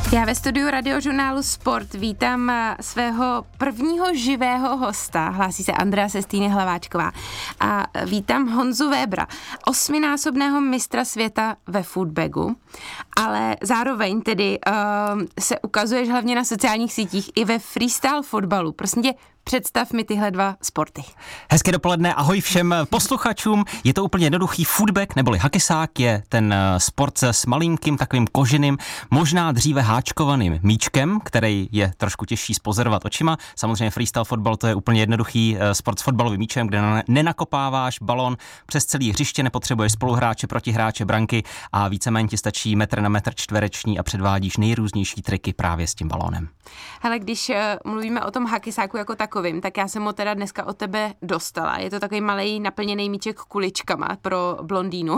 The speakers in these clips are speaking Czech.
Já ve studiu Radiožurnálu Sport vítám svého prvního živého hosta. Hlásí se Andrea Sestýny Hlaváčková. A vítám Honzu Webera, 8násobného mistra světa ve footbagu, ale zároveň tedy se ukazuješ hlavně na sociálních sítích i ve freestyle fotbalu. Prosím tě, představ mi tyhle dva sporty. Hezké dopoledne, ahoj všem posluchačům. Je to úplně jednoduchý. Footbag neboli hakisák je ten sport s malinkým takovým koženým, možná dříve háčkovaným míčkem, který je trošku těžší spozorovat očima. Samozřejmě freestyle fotbal to je úplně jednoduchý sport s fotbalovým míčem, kde nenakopáváš balon přes celý hřiště, nepotřebuješ spoluhráče, protihráče, branky a víceméně ti stačí metr na metr čtvereční a předvádíš nejrůznější triky právě s tím balónem. Hele, když mluvíme o tom hakisáku jako takovým, tak já jsem ho teda dneska od tebe dostala. Je to takový malej naplněný míček kuličkama pro blondýnu.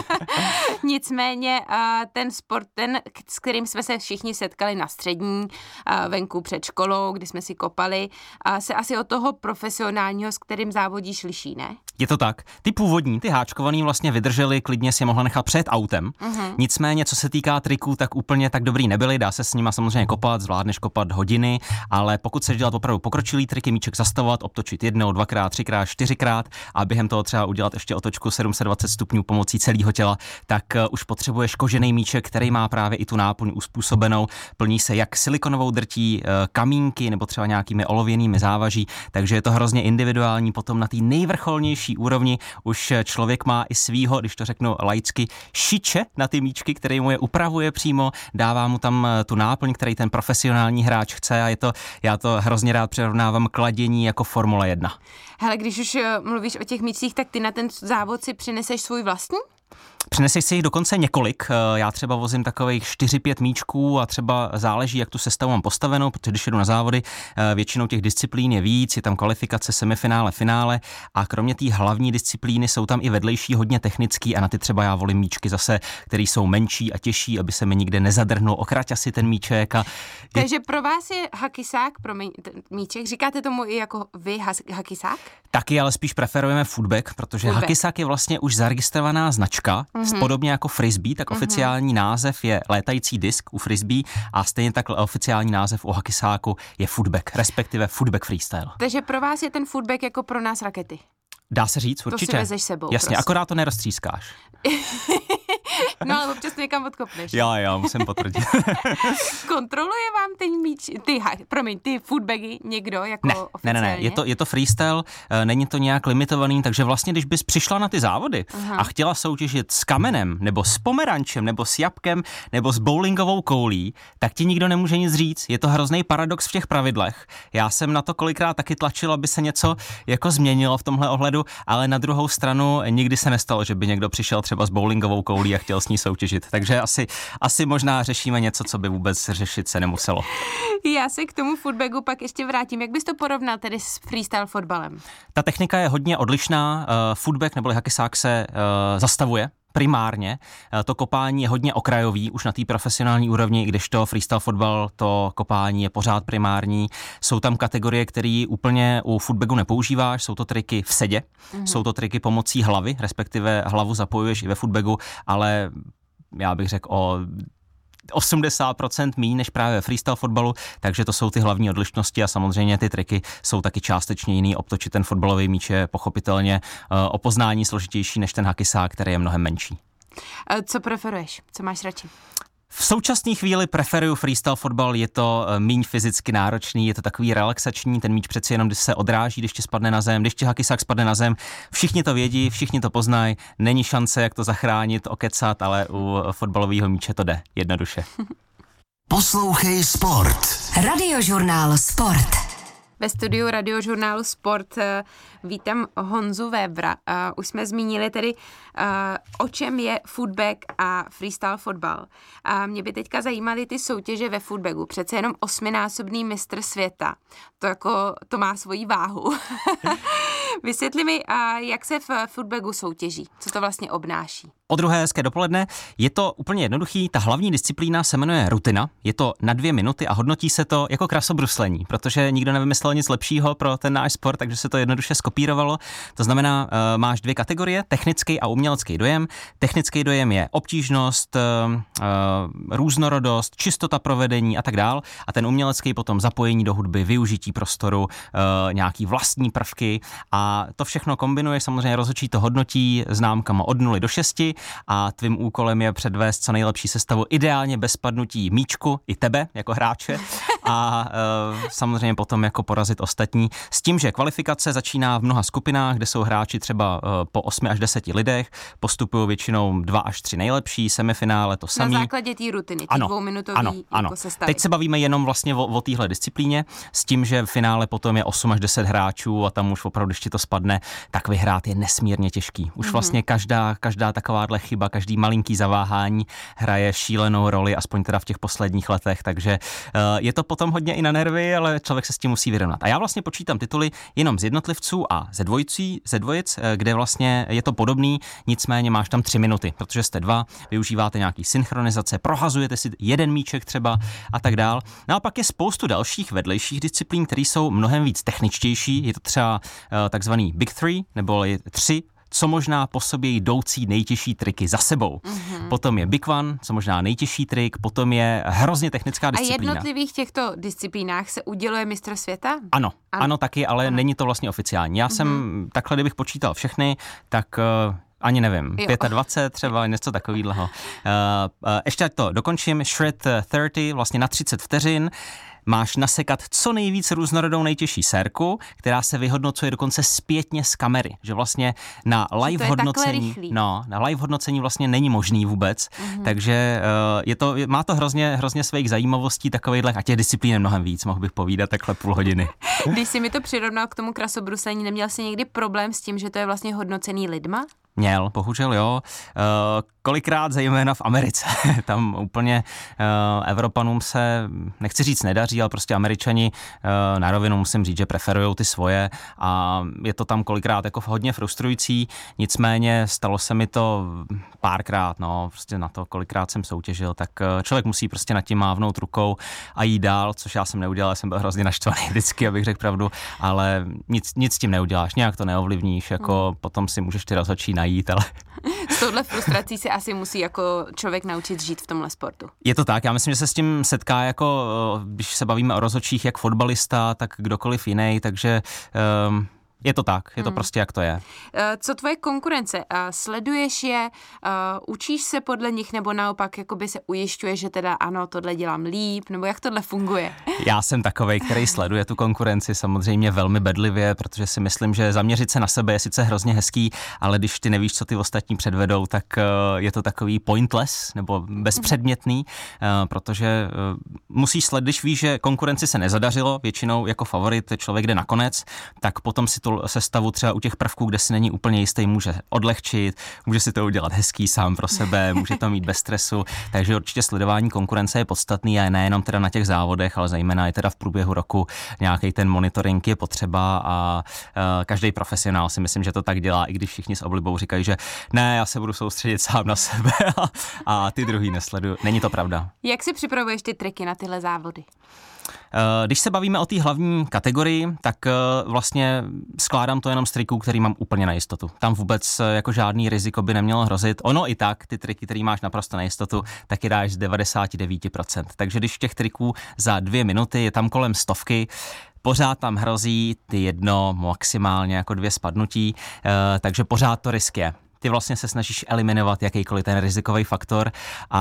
Nicméně ten sport, s kterým jsme se všichni setkali na střední, venku před školou, kdy jsme si kopali, se asi od toho profesionálního, s kterým závodíš, liší, ne? Je to tak. Ty původní, ty háčkovaný vlastně vydrželi, klidně si je mohla nechat před autem. Nicméně, co se týká triků, tak úplně tak dobrý nebyly. Dá se s nima samozřejmě kopat, zvládneš kopat hodiny, ale pokud chceš dělat opravdu pokročilý triky, míček zastavovat, obtočit jednou, dvakrát, třikrát, čtyřikrát a během toho třeba udělat ještě otočku 720 stupňů pomocí celého těla, tak už potřebuješ kožený míček, který má právě i tu náplň uspůsobenou. Plní se jak silikonovou drtí, kamínky nebo třeba nějakými olověnými závaží, takže je to hrozně individuální. Potom na té nejvrcholnější úrovni už člověk má i svýho, když to řeknu laicky, šiče na ty míčky, který mu je upravuje přímo, dává mu tam tu náplň, který ten profesionální hráč chce a já to hrozně rád přirovnávám k ladění jako Formule 1. Hele, když už mluvíš o těch míčcích, tak ty na ten závod si přineseš svůj vlastní? Přineseš si jich dokonce několik, já třeba vozím takových 4-5 míčků a třeba záleží, jak tu sestavu mám postavenou, protože když jedu na závody, většinou těch disciplín je víc, je tam kvalifikace, semifinále, finále a kromě té hlavní disciplíny jsou tam i vedlejší, hodně technický a na ty třeba já volím míčky zase, které jsou menší a těžší, aby se mi nikde nezadrhnul, okrať asi ten míček. Takže pro vás je hakisák, míček, říkáte tomu i jako vy hakisák? Taky, ale spíš preferujeme footbag, protože hakisák je vlastně už zaregistrovaná značka, podobně jako frisbee, tak oficiální název je létající disk u frisbee a stejně tak oficiální název u hakisáku je footbag, respektive footbag freestyle. Takže pro vás je ten footbag jako pro nás rakety? Dá se říct, určitě. To si vezeš sebou. Jasně, prostě. Akorát to neroztřískáš. No, ale občas to někam odkopneš. Jo, musím potvrdit. Kontroluje vám ty footbagy někdo jako oficiálně? Ne, je to freestyle, není to nějak limitovaný, takže vlastně, když bys přišla na ty závody a chtěla soutěžit s kamenem, nebo s pomerančem, nebo s jabkem, nebo s bowlingovou koulí, tak ti nikdo nemůže nic říct. Je to hrozný paradox v těch pravidlech. Já jsem na to kolikrát taky tlačil, aby se něco jako změnilo v tomhle ohledu, ale na druhou stranu nikdy se nestalo, že by někdo přišel třeba s bowlingovou koulí a chtěl s ní soutěžit. Takže asi možná řešíme něco, co by vůbec řešit se nemuselo. Já se k tomu footbagu pak ještě vrátím. Jak bys to porovnal tedy s freestyle fotbalem? Ta technika je hodně odlišná. Footbag neboli hakisák se zastavuje primárně. To kopání je hodně okrajový, už na té profesionální úrovni, kdežto freestyle fotbal, to kopání je pořád primární. Jsou tam kategorie, které úplně u footbagu nepoužíváš, jsou to triky v sedě, jsou to triky pomocí hlavy, respektive hlavu zapojuješ i ve footbagu, ale já bych řekl o 80% míň než právě ve freestyle fotbalu, takže to jsou ty hlavní odlišnosti a samozřejmě ty triky jsou taky částečně jiný. Obtočit ten fotbalový míč je pochopitelně o poznání složitější než ten hakisák, který je mnohem menší. Co preferuješ? Co máš radši? V současné chvíli preferuju freestyle fotbal, je to míň fyzicky náročný, je to takový relaxační, ten míč přeci jenom, když se odráží, když ti spadne na zem, když ti hakisák spadne na zem, všichni to vědí, všichni to poznají, není šance, jak to zachránit, okecat, ale u fotbalového míče to jde jednoduše. Poslouchej Sport. Radiožurnál Sport. Ve studiu Radiožurnálu Sport vítám Honzu Webera. Už jsme zmínili tedy, o čem je footbag a freestyle fotbal. A mě by teďka zajímaly ty soutěže ve footbagu. Přece jenom 8násobný mistr světa. To má svoji váhu. Vysvětli mi, jak se v footbagu soutěží, co to vlastně obnáší. Po druhé hezké dopoledne. Je to úplně jednoduchý, ta hlavní disciplína se jmenuje rutina, je to na 2 minuty a hodnotí se to jako krasobruslení, protože nikdo nevymyslel nic lepšího pro ten náš sport, takže se to jednoduše skopírovalo. To znamená, máš 2 kategorie, technický a umělecký dojem. Technický dojem je obtížnost, různorodost, čistota provedení a tak dál. A ten umělecký potom zapojení do hudby, využití prostoru, nějaký vlastní prvky a to všechno kombinuje, samozřejmě rozhodčí to hodnotí známkama od 0 do 6 a tvým úkolem je předvést co nejlepší sestavu, ideálně bez spadnutí míčku i tebe jako hráče a samozřejmě potom jako porazit ostatní. S tím, že kvalifikace začíná v mnoha skupinách, kde jsou hráči třeba po 8 až 10 lidech, postupují většinou 2 až 3 nejlepší, semifinále to samý. Na základě té rutiny, těch 2minutový jako sestavy. Teď se bavíme jenom vlastně o téhle disciplíně, s tím, že v finále potom je 8 až 10 hráčů a tam už opravdu, když ti to spadne, tak vyhrát je nesmírně těžký. Už vlastně každá takováhle chyba, každý malinký zaváhání hraje šílenou roli, aspoň teda v těch posledních letech, takže je to potom hodně i na nervy, ale člověk se s tím musí vyrovnat. A já vlastně počítám tituly jenom z jednotlivců a ze dvojic, kde vlastně je to podobný, nicméně máš tam 3 minuty, protože jste 2, využíváte nějaký synchronizace, prohazujete si jeden míček třeba a tak dál. No a pak je spoustu dalších vedlejších disciplín, které jsou mnohem víc techničtější, je to třeba takzvaný Big 3, nebo 3 co možná po sobě jdoucí nejtěžší triky za sebou. Potom je Big One, co možná nejtěžší trik, potom je hrozně technická disciplína. A jednotlivých těchto disciplínách se uděluje mistr světa? Ano taky, ale není to vlastně oficiální. Já jsem, takhle kdybych počítal všechny, tak ani nevím, 25 třeba, něco takovýhleho. Ještě ať to dokončím, Shred 30, vlastně na 30 vteřin, máš nasekat co nejvíc různorodou nejtěžší sérku, která se vyhodnocuje dokonce zpětně z kamery, že vlastně na live hodnocení, na live hodnocení vlastně není možný vůbec, takže má to hrozně svých zajímavostí takovejhle a těch disciplín je mnohem víc, mohl bych povídat takhle půl hodiny. Když jsi mi to přirovnal k tomu krasobruslení, neměl jsi někdy problém s tím, že to je vlastně hodnocený lidma? Měl, bohužel jo. Kolikrát zejména v Americe. Tam úplně Evropanům se, nechci říct nedaří, ale prostě Američani na rovinu musím říct, že preferujou ty svoje a je to tam kolikrát jako hodně frustrující. Nicméně stalo se mi to párkrát, prostě na to, kolikrát jsem soutěžil, tak člověk musí prostě nad tím mávnout rukou a jít dál, což já jsem neudělal, jsem byl hrozně naštvaný vždycky, abych řekl pravdu, ale nic s tím neuděláš, nějak to neovlivníš, jako potom si můžeš ty rozhodčí najít, ale... S touhle frustrací se asi musí jako člověk naučit žít v tomhle sportu. Je to tak, já myslím, že se s tím setká jako, když se bavíme o rozhodčích, jak fotbalista, tak kdokoliv jiný, takže... Je to tak, je to prostě jak to je. Co tvoje konkurence? Sleduješ je, učíš se podle nich nebo naopak jakoby se ujišťuješ, že teda ano, tohle dělám líp, nebo jak tohle funguje? Já jsem takovej, který sleduje tu konkurenci samozřejmě velmi bedlivě, protože si myslím, že zaměřit se na sebe je sice hrozně hezký, ale když ty nevíš, co ty ostatní předvedou, tak je to takový pointless nebo bezpředmětný, protože musíš sledovat, když víš, že konkurenci se nezadařilo, většinou jako favorit člověk jde nakonec, tak potom si to sestavu třeba u těch prvků, kde si není úplně jistý, může odlehčit, může si to udělat hezký sám pro sebe, může to mít bez stresu, takže určitě sledování konkurence je podstatný a nejenom teda na těch závodech, ale zejména i teda v průběhu roku nějaký ten monitoring je potřeba a každý profesionál si myslím, že to tak dělá, i když všichni s oblibou říkají, že ne, já se budu soustředit sám na sebe a ty druhý nesleduju. Není to pravda. Jak si připravuješ ty triky na tyhle závody? Když se bavíme o té hlavní kategorii, tak vlastně skládám to jenom z triků, který mám úplně na jistotu. Tam vůbec jako žádný riziko by nemělo hrozit. Ono i tak, ty triky, který máš naprosto na jistotu, tak je dáš z 99%. Takže když těch triků za 2 minuty je tam kolem 100, pořád tam hrozí ty 1, maximálně jako 2 spadnutí, takže pořád to risk je. Ty vlastně se snažíš eliminovat jakýkoliv ten rizikový faktor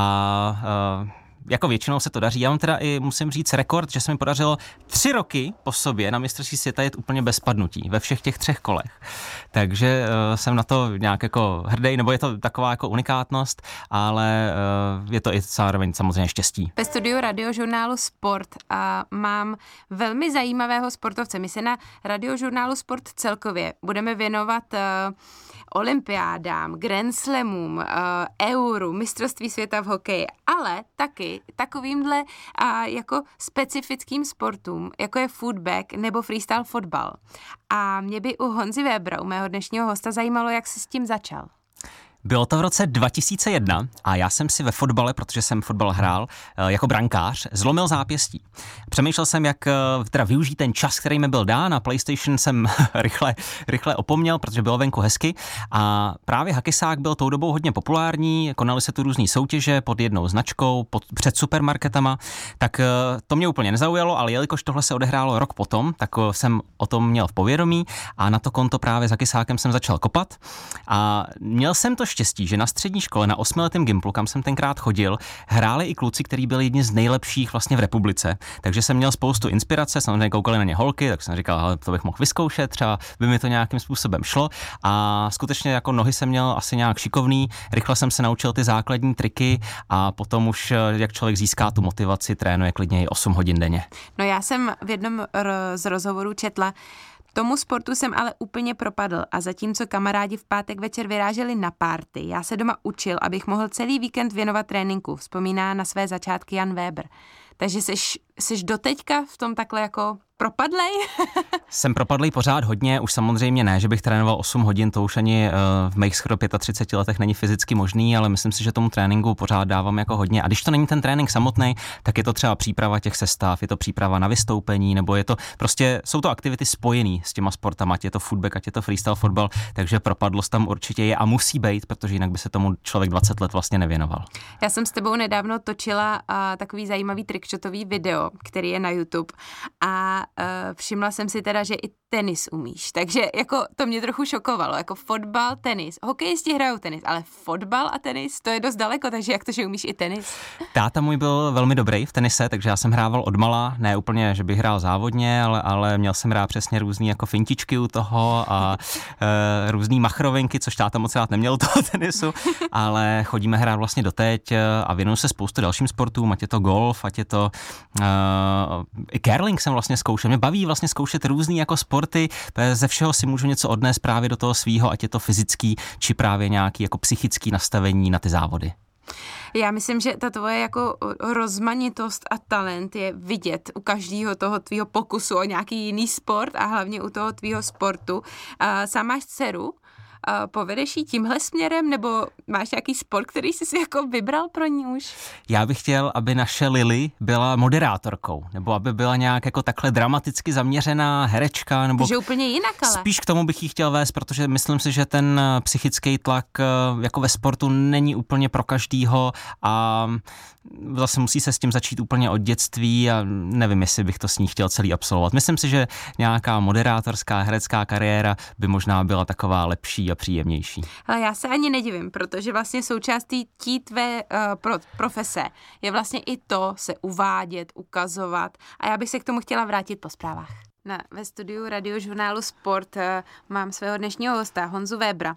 a jako většinou se to daří. Já mám teda i, musím říct, rekord, že se mi podařilo 3 roky po sobě na mistrovství světa jet úplně bez spadnutí ve všech těch 3 kolech. Takže jsem na to nějak jako hrdý, nebo je to taková jako unikátnost, ale je to i zároveň samozřejmě štěstí. Ve studiu Radiožurnálu Sport a mám velmi zajímavého sportovce. My se na Radiožurnálu Sport celkově budeme věnovat olympiádám, Grand Slamům, Euru, mistrovství světa v hokeji, ale taky takovýmhle jako specifickým sportům, jako je footbag nebo freestyle fotbal. A mě by u Honzy Webera, u mého dnešního hosta, zajímalo, jak jsi s tím začal. Bylo to v roce 2001 a já jsem si ve fotbale, protože jsem fotbal hrál jako brankář, zlomil zápěstí. Přemýšlel jsem, jak teda využít ten čas, který mi byl dán, a PlayStation jsem rychle opomněl, protože bylo venku hezky, a právě hakisák byl tou dobou hodně populární, konaly se tu různý soutěže pod jednou značkou, před supermarketama, tak to mě úplně nezaujalo, ale jelikož tohle se odehrálo rok potom, tak jsem o tom měl v povědomí a na to konto právě s hakisákem jsem začal kopat a měl jsem to štěstí, že na střední škole, na 8letém gymplu, kam jsem tenkrát chodil, hráli i kluci, kteří byli jedni z nejlepších vlastně v republice. Takže jsem měl spoustu inspirace, samozřejmě koukali na ně holky, tak jsem říkal, ale to bych mohl vyzkoušet, třeba by mi to nějakým způsobem šlo. A skutečně jako nohy jsem měl asi nějak šikovný, rychle jsem se naučil ty základní triky a potom už, jak člověk získá tu motivaci, trénuje klidně i 8 hodin denně. No já jsem v jednom z rozhovorů četla, tomu sportu jsem ale úplně propadl a zatímco kamarádi v pátek večer vyráželi na párty, já se doma učil, abych mohl celý víkend věnovat tréninku, vzpomíná na své začátky Jan Weber. Takže jsi doteďka v tom takhle jako propadlej? Jsem propadlej pořád hodně, už samozřejmě ne, že bych trénoval 8 hodin, to už ani v mých skoro 35 letech není fyzicky možný, ale myslím si, že tomu tréninku pořád dávám jako hodně. A když to není ten trénink samotný, tak je to třeba příprava těch sestav, je to příprava na vystoupení, nebo je to prostě, jsou to aktivity spojené s těma sportama, ať je to footbag, ať je to freestyle fotbal, takže propadlost tam určitě je a musí být, protože jinak by se tomu člověk 20 let vlastně nevěnoval. Já jsem s tebou nedávno točila takový zajímavý trickshotový video, který je na YouTube, a všimla jsem si teda, že i tenis umíš, takže jako to mě trochu šokovalo, jako fotbal, tenis, hokejisti hrajou tenis, ale fotbal a tenis, to je dost daleko, takže jak to, že umíš i tenis? Táta můj byl velmi dobrý v tenise, takže já jsem hrával odmala, ne úplně, že bych hrál závodně, ale měl jsem rád přesně různý jako fintičky u toho a různý machrovinky, což táta moc rád neměl toho tenisu, ale chodíme hrát vlastně doteď a věnuju se spoustu dalším sportům, ať je to golf, ať je to i curling jsem vlastně zkoušel. Mě baví vlastně zkoušet různý jako sporty, ze všeho si můžu něco odnést právě do toho svýho, ať je to fyzický, či právě nějaký jako psychický nastavení na ty závody. Já myslím, že ta tvoje jako rozmanitost a talent je vidět u každého toho tvýho pokusu o nějaký jiný sport a hlavně u toho tvýho sportu. Sám máš dceru, povedeš jí tímhle směrem, nebo máš nějaký sport, který jsi si jako vybral pro ní už? Já bych chtěl, aby naše Lily byla moderátorkou, nebo aby byla nějak jako takhle dramaticky zaměřená herečka, nebo že úplně jinak, ale. Spíš k tomu bych jí chtěl vést, protože myslím si, že ten psychický tlak jako ve sportu není úplně pro každýho a zase musí se s tím začít úplně od dětství a nevím, jestli bych to s ní chtěl celý absolvovat. Myslím si, že nějaká moderátorská herecká kariéra by možná byla taková lepší a příjemnější. Ale já se ani nedivím, protože vlastně součástí tvé profese je vlastně i to se uvádět, ukazovat, a já bych se k tomu chtěla vrátit po zprávách. Ve studiu Radiožurnálu Sport mám svého dnešního hosta Honzu Webera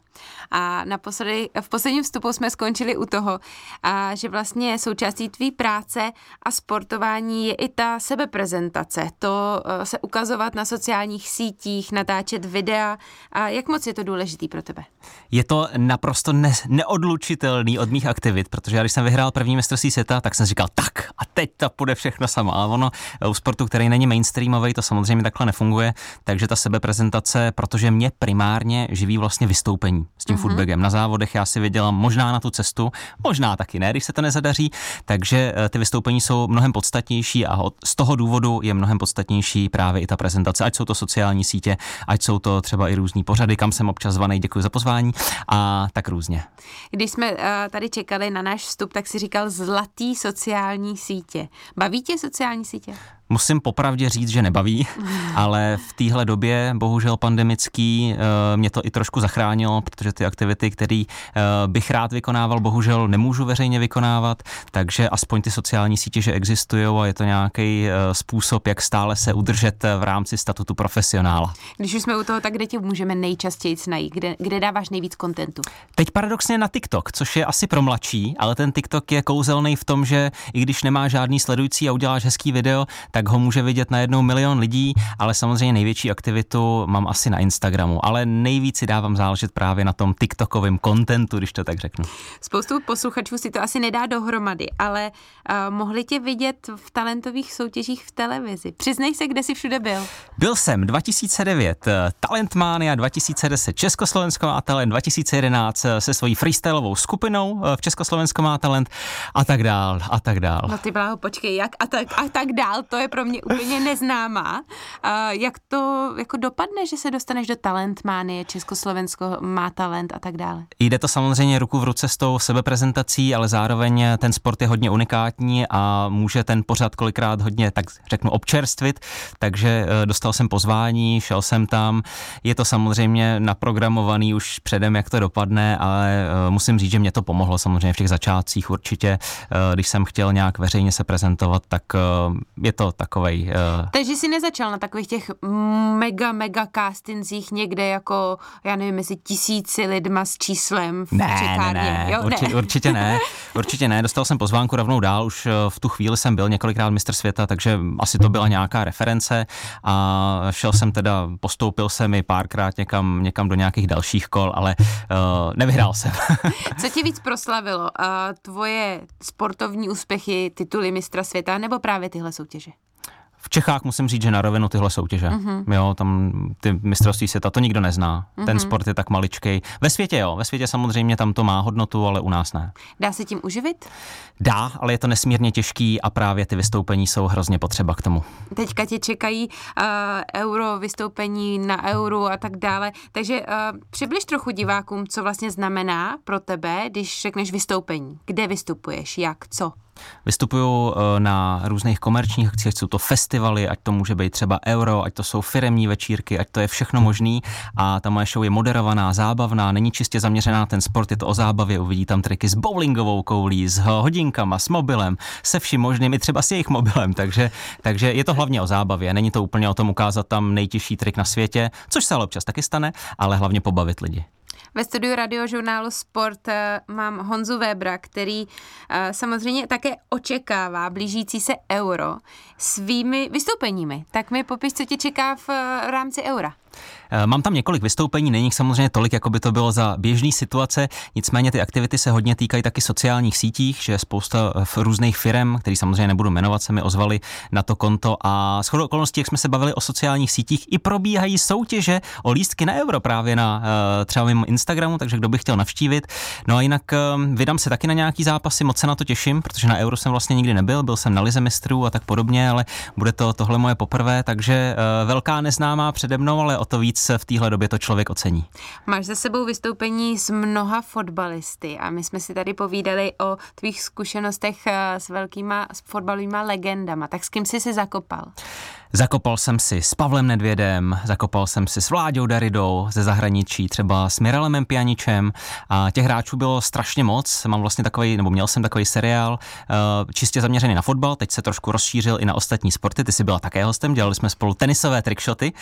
a v posledním vstupu jsme skončili u toho, že vlastně součástí tvý práce a sportování je i ta sebeprezentace, to se ukazovat na sociálních sítích, natáčet videa. A jak moc je to důležitý pro tebe? Je to naprosto neodlučitelný od mých aktivit, protože já když jsem vyhrál první mistrovství světa, tak jsem říkal tak a teď to půjde všechno samo. Ale ono u sportu, který není mainstreamový, to samozřejmě takhle nefunguje, takže ta sebeprezentace, protože mě primárně živí vlastně vystoupení s tím footbagem. Na závodech já si vydělám možná na tu cestu, možná taky ne, když se to nezadaří, takže ty vystoupení jsou mnohem podstatnější a z toho důvodu je mnohem podstatnější právě i ta prezentace, ať jsou to sociální sítě, ať jsou to třeba i různý pořady, kam jsem občas zvanej, děkuji za pozvání a tak různě. Když jsme tady čekali na náš vstup, tak si říkal zlatý sociální sítě. Baví tě sociální sítě? Musím popravdě říct, že nebaví, ale v téhle době, bohužel pandemický, mě to i trošku zachránilo, protože ty aktivity, které bych rád vykonával, bohužel nemůžu veřejně vykonávat, takže aspoň ty sociální sítě, že existují a je to nějaký způsob, jak stále se udržet v rámci statutu profesionála. Když už jsme u toho, tak kde tě můžeme nejčastěji najít? Kde dáváš nejvíc kontentu? Teď paradoxně na TikTok, což je asi pro mladší, ale ten TikTok je kouzelný v tom, že i když nemá žádný sledující a uděláš hezký video, tak ho může vidět najednou milion lidí, ale samozřejmě největší aktivitu mám asi na Instagramu, ale nejvíc si dávám záležet právě na tom TikTokovém contentu, když to tak řeknu. Spoustu posluchačů si to asi nedá dohromady, ale mohli tě vidět v talentových soutěžích v televizi. Přiznej se, kde jsi všude byl. Byl jsem 2009 Talentmania, 2010 Československo má talent, 2011 se svojí freestylovou skupinou v Československo má talent a tak dál a tak dál. No ty bláho, počkej, jak a tak dál, to je pro mě úplně neznámá. Jak to jako dopadne, že se dostaneš do Talentmánie, Československo má talent a tak dále? Jde to samozřejmě ruku v ruce s tou sebeprezentací, ale zároveň ten sport je hodně unikátní a může ten pořad kolikrát hodně, tak řeknu, občerstvit, takže dostal jsem pozvání, šel jsem tam, je to samozřejmě naprogramovaný už předem, jak to dopadne, ale musím říct, že mě to pomohlo samozřejmě v těch začátcích určitě, když jsem chtěl nějak veřejně se prezentovat, tak je to takovej... Takže jsi nezačal na takových těch mega castingzích někde jako, já nevím, mezi 1000 lidma s číslem v čekárně. Ne, jo? Určitě ne, dostal jsem pozvánku rovnou dál, už v tu chvíli jsem byl několikrát mistr světa, takže asi to byla nějaká reference a šel jsem teda, postoupil jsem i párkrát někam do nějakých dalších kol, ale nevyhrál jsem. Co tě víc proslavilo? Tvoje sportovní úspěchy, tituly mistra světa nebo právě tyhle soutěže? V Čechách musím říct, že na rovinu tyhle soutěže. Jo, tam ty mistrovství světa, to nikdo nezná. Ten sport je tak maličkej. Ve světě samozřejmě tam to má hodnotu, ale u nás ne. Dá se tím uživit? Dá, ale je to nesmírně těžký a právě ty vystoupení jsou hrozně potřeba k tomu. Teďka tě čekají euro, vystoupení na euro a tak dále. Takže přibliž trochu divákům, co vlastně znamená pro tebe, když řekneš vystoupení. Kde vystupuješ, jak, co? Vystupuju na různých komerčních akcích, ať jsou to festivaly, ať to může být třeba euro, ať to jsou firemní večírky, ať to je všechno možný a ta moje show je moderovaná, zábavná, není čistě zaměřená na ten sport, je to o zábavě, uvidí tam triky s bowlingovou koulí, s hodinkama, s mobilem, se vším možným, i třeba s jejich mobilem, takže je to hlavně o zábavě, není to úplně o tom ukázat tam nejtěžší trik na světě, což se ale občas taky stane, ale hlavně pobavit lidi. Ve studiu Radiožurnálu Sport mám Honzu Webera, který samozřejmě také očekává blížící se euro svými vystoupeními. Tak mi popiš, co tě čeká v rámci eura. Mám tam několik vystoupení, není jich samozřejmě tolik, jako by to bylo za běžný situace, nicméně ty aktivity se hodně týkají taky sociálních sítích, že spousta různých firem, který samozřejmě nebudu jmenovat, se mi ozvali na to konto a shodou okolností, jak jsme se bavili o sociálních sítích, i probíhají soutěže o lístky na euro právě na třeba mým Instagramu, takže kdo by chtěl navštívit. No a jinak vydám se taky na nějaký zápasy, moc se na to těším, protože na euro jsem vlastně nikdy nebyl, byl jsem na lize mistrů a tak podobně, ale bude tohle moje poprvé, takže velká neznámá přede mnou, ale o to víc v téhle době to člověk ocení. Máš za sebou vystoupení s mnoha fotbalisty a my jsme si tady povídali o tvých zkušenostech s velkýma fotbalovýma legendama. Tak s kým jsi se zakopal? Zakopal jsem si s Pavlem Nedvědem, zakopal jsem si s Vláďou Daridou ze zahraničí, třeba s Miralem Pjaničem a těch hráčů bylo strašně moc. Měl jsem takový seriál čistě zaměřený na fotbal, teď se trošku rozšířil i na ostatní sporty. Ty jsi byla také hostem, dělali jsme spolu tenisové trickshoty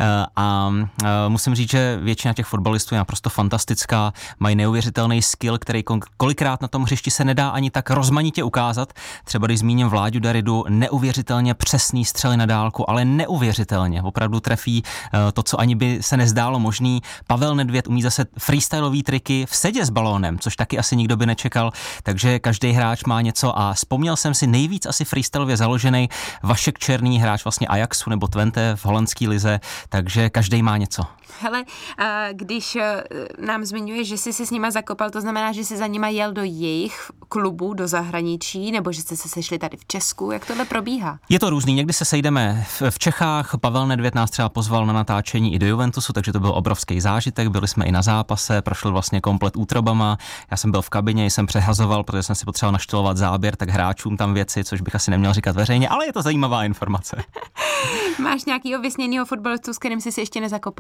a musím říct, že většina těch fotbalistů je naprosto fantastická, mají neuvěřitelný skill, který kolikrát na tom hřišti se nedá ani tak rozmanitě ukázat. Třeba když zmíním Vláďu Daridu, neuvěřitelně přesný střely na dálku, ale neuvěřitelně. Opravdu trefí to, co ani by se nezdálo možný. Pavel Nedvěd umí zase freestylový triky v sedě s balónem, což taky asi nikdo by nečekal, takže každý hráč má něco a vzpomněl jsem si nejvíc asi freestylově založený Vašek Černý, hráč vlastně Ajaxu nebo Twente v holandské lize, takže každý má něco. Hele, když nám zmiňuješ, že jsi si s nima zakopal, to znamená, že jsi za nima jel do jejich klubů, do zahraničí, nebo že jste se sešli tady v Česku, jak tohle probíhá? Je to různý, někdy se sejdeme v Čechách, Pavel Nedvěd nás třeba pozval na natáčení i do Juventusu, takže to byl obrovský zážitek, byli jsme i na zápase, prošli vlastně komplet útrobama, já jsem byl v kabině, jsem přehazoval, protože jsem si potřeboval naštylovat záběr, tak hráčům tam věci, což bych asi neměl říkat veřejně, ale je to zajímavá informace. Máš nějakýho vysněnýho fotbalistu, s kterým jsi si ještě nezakopal?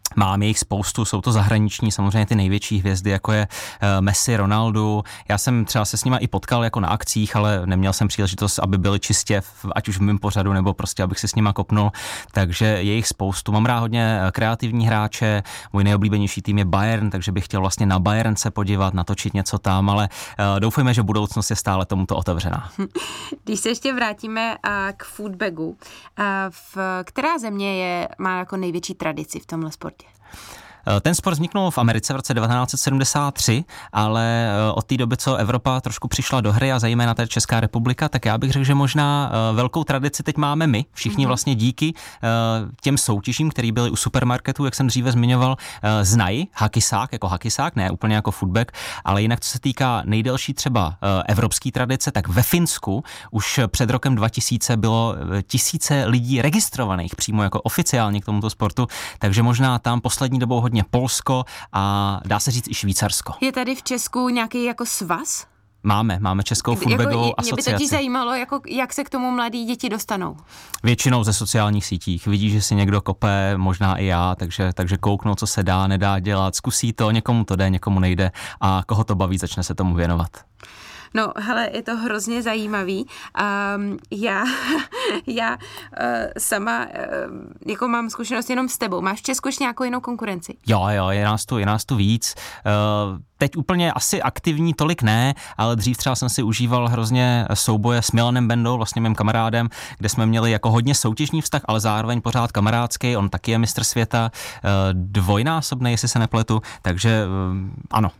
Mám jich spoustu, jsou to zahraniční, samozřejmě ty největší hvězdy, jako je Messi, Ronaldo. Já jsem třeba se s nima i potkal jako na akcích, ale neměl jsem příležitost, aby byli čistě, ať už v mém pořadu, nebo prostě abych si s nima kopnul. Takže je jich spoustu. Mám rád hodně kreativní hráče, můj nejoblíbenější tým je Bayern, takže bych chtěl vlastně na Bayern se podívat, natočit něco tam, ale doufujeme, že budoucnost je stále tomuto otevřená. Když se ještě vrátíme k foodbagu, která země má jako největší tradici v tomhle sportě? Ten sport vzniknul v Americe v roce 1973, ale od té doby, co Evropa trošku přišla do hry a zejména tady Česká republika, tak já bych řekl, že možná velkou tradici teď máme my. Všichni vlastně díky těm soutěžím, které byly u supermarketů, jak jsem dříve zmiňoval, znají hakisák, jako hakisák, ne úplně jako foodbag, ale jinak, co se týká nejdelší třeba evropské tradice, tak ve Finsku už před rokem 2000 bylo tisíce lidí registrovaných přímo jako oficiálně k tomuto sportu, takže možná tam poslední dobou hodně Polsko a dá se říct i Švýcarsko. Je tady v Česku nějaký jako svaz? Máme Českou foodbagovou asociaci. Mě by totiž zajímalo, jak se k tomu mladí děti dostanou. Většinou ze sociálních sítích. Vidí, že si někdo kope, možná i já, takže kouknou, co se dá, nedá dělat, zkusí to, někomu to jde, někomu nejde a koho to baví, začne se tomu věnovat. No, hele, je to hrozně zajímavý. Já sama jako mám zkušenost jenom s tebou. Máš v Česku ještě nějakou jinou konkurenci? Jo, je nás tu víc. Teď úplně asi aktivní tolik ne, ale dřív třeba jsem si užíval hrozně souboje s Milanem Bendou, vlastně mým kamarádem, kde jsme měli jako hodně soutěžní vztah, ale zároveň pořád kamarádský. On taky je mistr světa, dvojnásobný, jestli se nepletu, takže ano.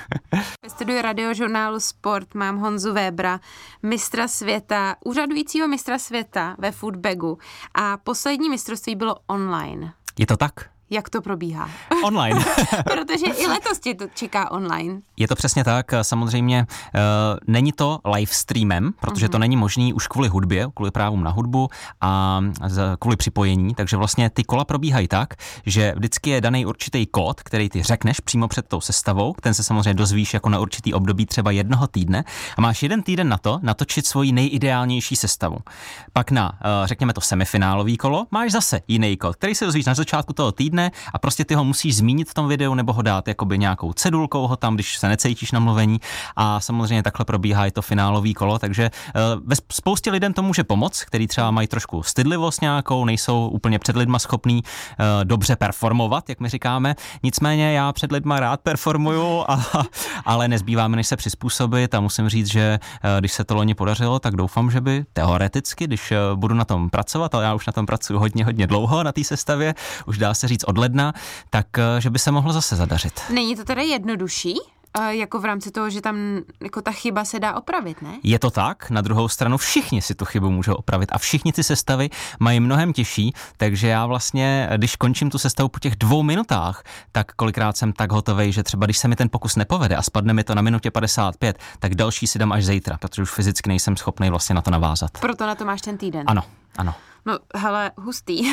Ve studiu Radiožurnálu Sport mám Honzu Webera, mistra světa, úřadujícího mistra světa ve foodbagu a poslední mistrovství bylo online. Je to tak? Jak to probíhá? Online. Protože i letos tě to čeká online. Je to přesně tak, samozřejmě není to live streamem, protože to není možný už kvůli hudbě, kvůli právům na hudbu a kvůli připojení, takže vlastně ty kola probíhají tak, že vždycky je daný určitý kód, který ty řekneš přímo před tou sestavou, ten se samozřejmě dozvíš jako na určitý období třeba jednoho týdne a máš jeden týden na to natočit svoji nejideálnější sestavu. Pak na, řekněme to semifinálový kolo, máš zase jiný kód, který se dozvíš na začátku toho týdne a prostě ty ho musíš zmínit v tom videu nebo ho dát jakoby nějakou cedulkou ho tam, když se necítíš na mluvení a samozřejmě takhle probíhá i to finálový kolo, takže ve spoustě lidem to může pomoct, který třeba mají trošku stydlivost nějakou, nejsou úplně před lidma schopný dobře performovat, jak my říkáme, nicméně já před lidma rád performuju, ale nezbývá mi než se přizpůsobit a musím říct, že když se to loni podařilo, tak doufám, že by teoreticky, když budu na tom pracovat, ale já už na tom pracuji hodně dlouho na té sestavě, už dá se říct od ledna, tak že by se mohlo zase zadařit. Není to teda jednodušší? Jako v rámci toho, že tam jako ta chyba se dá opravit, ne? Je to tak, na druhou stranu všichni si tu chybu můžou opravit a všichni ty sestavy mají mnohem těžší, takže já vlastně, když končím tu sestavu po těch 2 minutách, tak kolikrát jsem tak hotovej, že třeba když se mi ten pokus nepovede a spadne mi to na minutě 55, tak další si dám až zítra, protože už fyzicky nejsem schopný vlastně na to navázat. Proto na to máš ten týden. Ano. No, hele, hustý.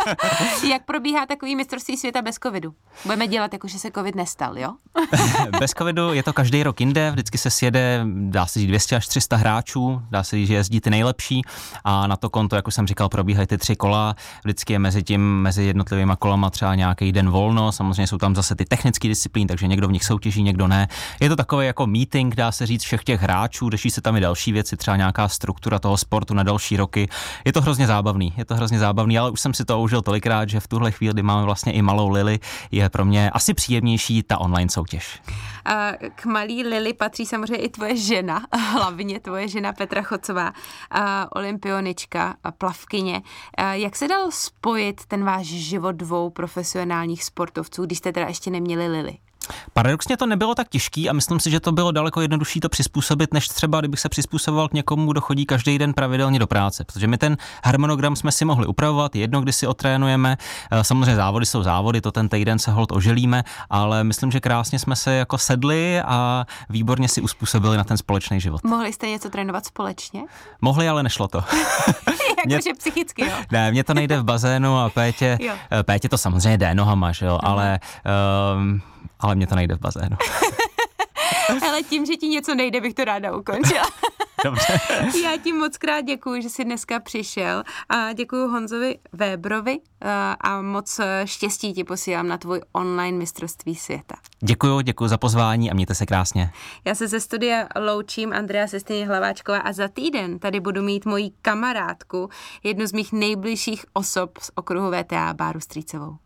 Jak probíhá takový mistrovství světa bez covidu? Budeme dělat jako, že se covid nestal, jo? Bez covidu je to každý rok jinde, vždycky se sjede, dá se říct 200 až 300 hráčů, dá se říct, že jezdí ty nejlepší a na to konto, jak už jsem říkal, probíhají ty 3 kola, vždycky je mezi jednotlivýma kolama třeba nějaký den volno, samozřejmě jsou tam zase ty technické disciplíny, takže někdo v nich soutěží, někdo ne. Je to takový jako meeting, dá se říct, všech těch hráčů, řeší se tam i další věci, třeba nějaká struktura toho sportu na další roky. Je to hrozně zábavný, ale už jsem si to užil tolikrát, že v tuhle chvíli, kdy máme vlastně i malou Lily, je pro mě asi příjemnější ta online soutěž. K malý Lily patří samozřejmě i tvoje žena, hlavně tvoje žena Petra Chocová, olympionička, plavkyně. Jak se dal spojit ten váš život 2 profesionálních sportovců, když jste teda ještě neměli Lily? Paradoxně to nebylo tak těžký a myslím si, že to bylo daleko jednodušší to přizpůsobit, než třeba kdybych se přizpůsoboval k někomu, kdo chodí každý den pravidelně do práce, protože my ten harmonogram jsme si mohli upravovat, jedno, kdy si otrénujeme, samozřejmě závody jsou závody, to ten týden se holt oželíme, ale myslím, že krásně jsme se jako sedli a výborně si uspůsobili na ten společný život. Mohli jste něco trénovat společně? Mohli, ale nešlo to. Jakože psychicky, jo? Ne, mně to nejde v bazénu a Pétě to samozřejmě jde nohama, že jo, ale mně to nejde v bazénu. Ale tím, že ti něco nejde, bych to ráda ukončila. Dobře. Já ti moc krát děkuju, že jsi dneska přišel a děkuju Honzovi Vébrovi a moc štěstí ti posílám na tvůj online mistrovství světa. Děkuju za pozvání a mějte se krásně. Já se ze studia loučím, Andrea Sestýně Hlaváčková, a za týden tady budu mít moji kamarádku, jednu z mých nejbližších osob z okruhu VTA, Báru Strýcovou.